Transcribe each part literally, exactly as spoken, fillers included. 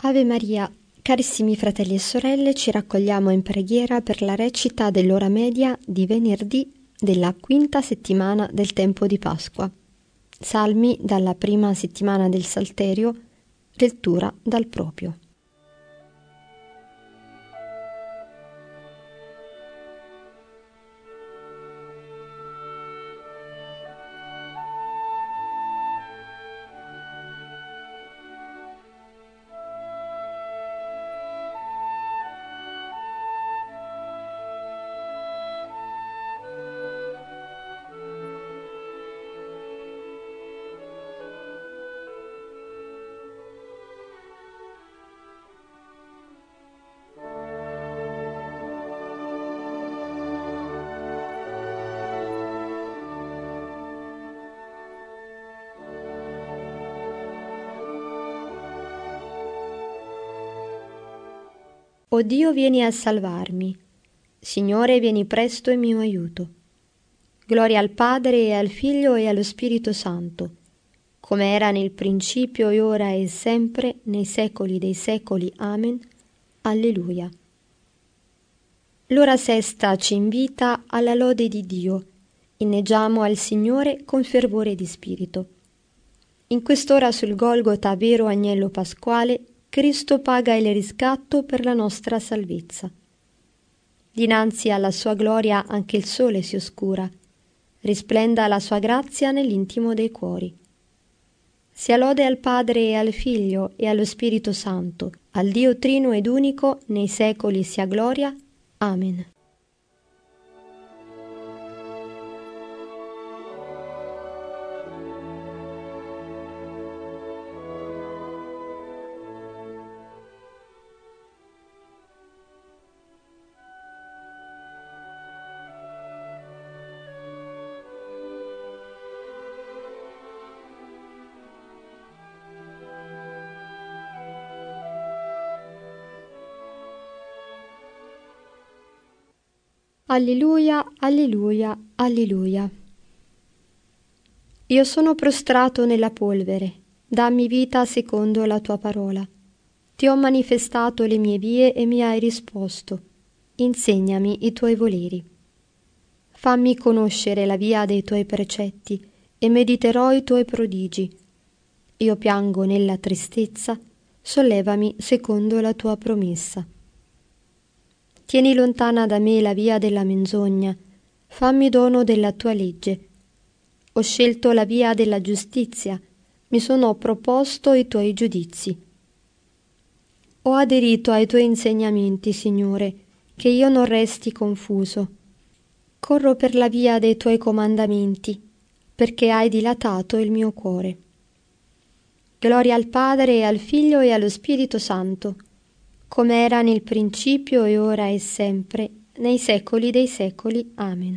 Ave Maria, carissimi fratelli e sorelle, ci raccogliamo in preghiera per la recita dell'ora media di venerdì della quinta settimana del tempo di Pasqua. Salmi dalla prima settimana del Salterio, lettura dal proprio. O Dio, vieni a salvarmi. Signore, vieni presto in mio aiuto. Gloria al Padre e al Figlio e allo Spirito Santo, come era nel principio e ora e sempre, nei secoli dei secoli. Amen. Alleluia. L'ora sesta ci invita alla lode di Dio. Inneggiamo al Signore con fervore di spirito. In quest'ora sul Golgota, vero agnello pasquale, Cristo paga il riscatto per la nostra salvezza. Dinanzi alla sua gloria anche il sole si oscura, risplenda la sua grazia nell'intimo dei cuori. Sia lode al Padre e al Figlio e allo Spirito Santo, al Dio trino ed unico, nei secoli sia gloria. Amen. Alleluia, alleluia, alleluia. Io sono prostrato nella polvere, dammi vita secondo la tua parola. Ti ho manifestato le mie vie e mi hai risposto. Insegnami i tuoi voleri. Fammi conoscere la via dei tuoi precetti e mediterò i tuoi prodigi. Io piango nella tristezza, sollevami secondo la tua promessa. Tieni lontana da me la via della menzogna, fammi dono della tua legge. Ho scelto la via della giustizia, mi sono proposto i tuoi giudizi. Ho aderito ai tuoi insegnamenti, Signore, che io non resti confuso. Corro per la via dei tuoi comandamenti, perché hai dilatato il mio cuore. Gloria al Padre e al Figlio e allo Spirito Santo, come era nel principio e ora e sempre, nei secoli dei secoli. Amen.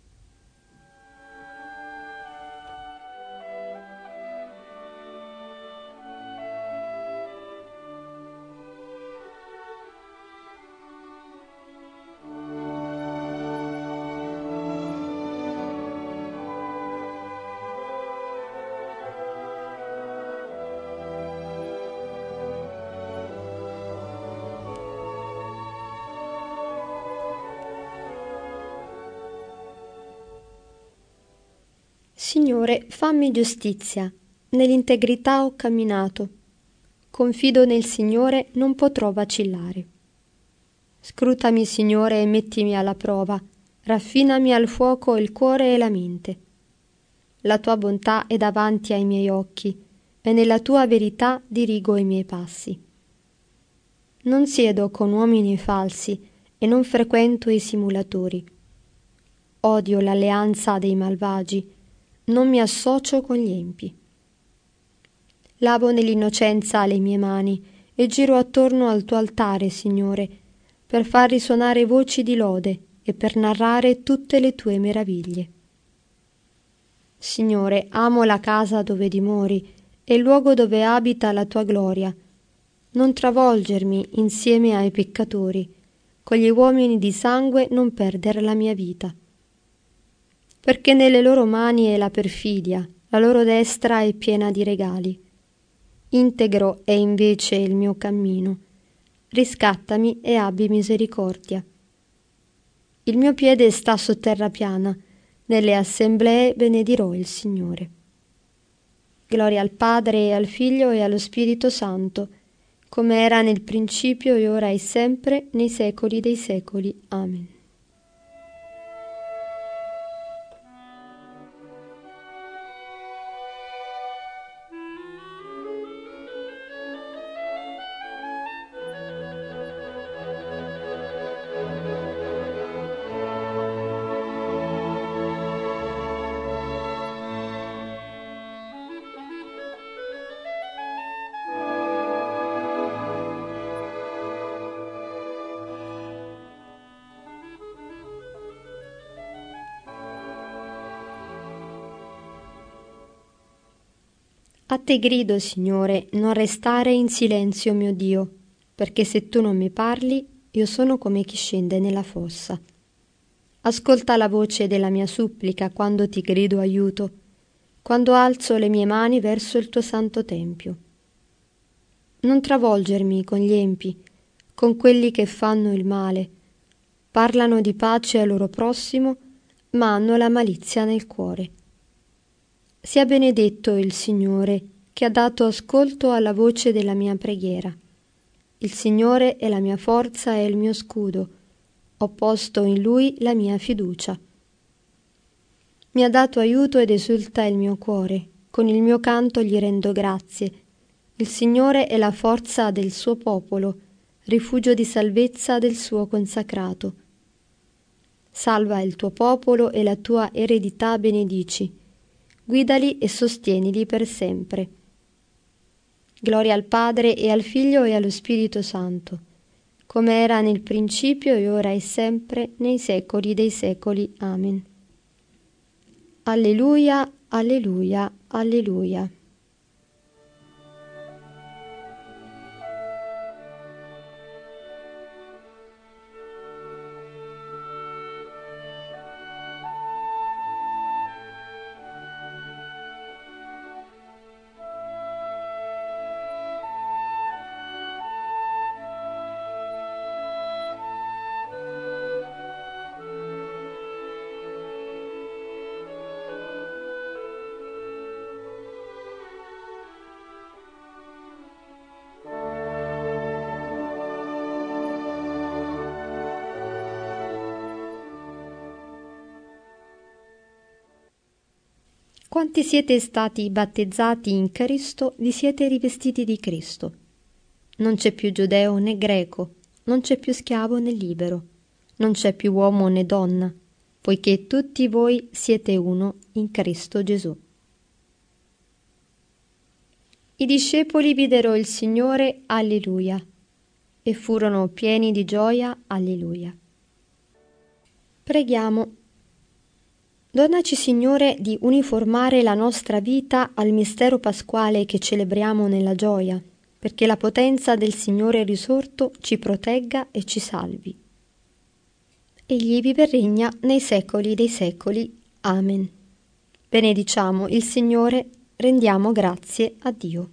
Signore, fammi giustizia, nell'integrità ho camminato. Confido nel Signore, non potrò vacillare. Scrutami, Signore, e mettimi alla prova, raffinami al fuoco il cuore e la mente. La tua bontà è davanti ai miei occhi, e nella tua verità dirigo i miei passi. Non siedo con uomini falsi e non frequento i simulatori. Odio l'alleanza dei malvagi, non mi associo con gli empi. Lavo nell'innocenza le mie mani e giro attorno al tuo altare, Signore, per far risuonare voci di lode e per narrare tutte le tue meraviglie. Signore, amo la casa dove dimori e il luogo dove abita la tua gloria. Non travolgermi insieme ai peccatori, con gli uomini di sangue non perdere la mia vita. Perché nelle loro mani è la perfidia, la loro destra è piena di regali. integro è invece il mio cammino. Riscattami e abbi misericordia. Il mio piede sta su terra piana, nelle assemblee benedirò il Signore. Gloria al Padre e al Figlio e allo Spirito Santo, come era nel principio e ora e sempre, nei secoli dei secoli. Amen. A te grido, Signore, non restare in silenzio, mio Dio, perché se tu non mi parli, io sono come chi scende nella fossa. Ascolta la voce della mia supplica quando ti grido aiuto, quando alzo le mie mani verso il tuo santo tempio. Non travolgermi con gli empi, con quelli che fanno il male, parlano di pace al loro prossimo, ma hanno la malizia nel cuore. Sia benedetto il Signore, che ha dato ascolto alla voce della mia preghiera. Il Signore è la mia forza e il mio scudo. Ho posto in Lui la mia fiducia. Mi ha dato aiuto ed esulta il mio cuore. Con il mio canto gli rendo grazie. Il Signore è la forza del suo popolo, rifugio di salvezza del suo consacrato. Salva il tuo popolo e la tua eredità benedici. Guidali e sostienili per sempre. Gloria al Padre e al Figlio e allo Spirito Santo, come era nel principio e ora e sempre, nei secoli dei secoli. Amen. Alleluia, alleluia, alleluia. Quanti siete stati battezzati in Cristo, vi siete rivestiti di Cristo. Non c'è più giudeo né greco, non c'è più schiavo né libero, non c'è più uomo né donna, poiché tutti voi siete uno in Cristo Gesù. I discepoli videro il Signore, alleluia, e furono pieni di gioia, alleluia. Preghiamo. Donaci, Signore, di uniformare la nostra vita al mistero pasquale che celebriamo nella gioia, perché la potenza del Signore risorto ci protegga e ci salvi. Egli vive e regna nei secoli dei secoli. Amen. Benediciamo il Signore, rendiamo grazie a Dio.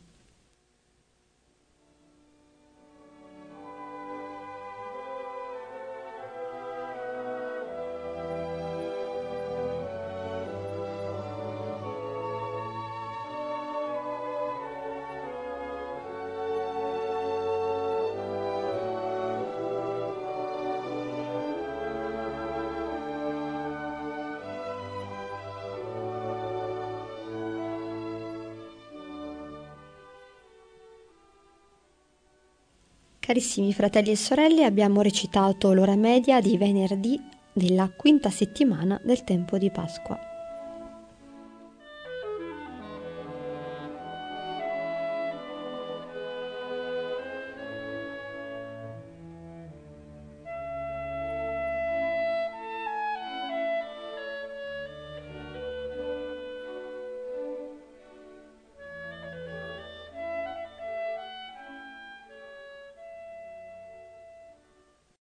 Carissimi fratelli e sorelle, abbiamo recitato l'ora media di venerdì della quinta settimana del tempo di Pasqua.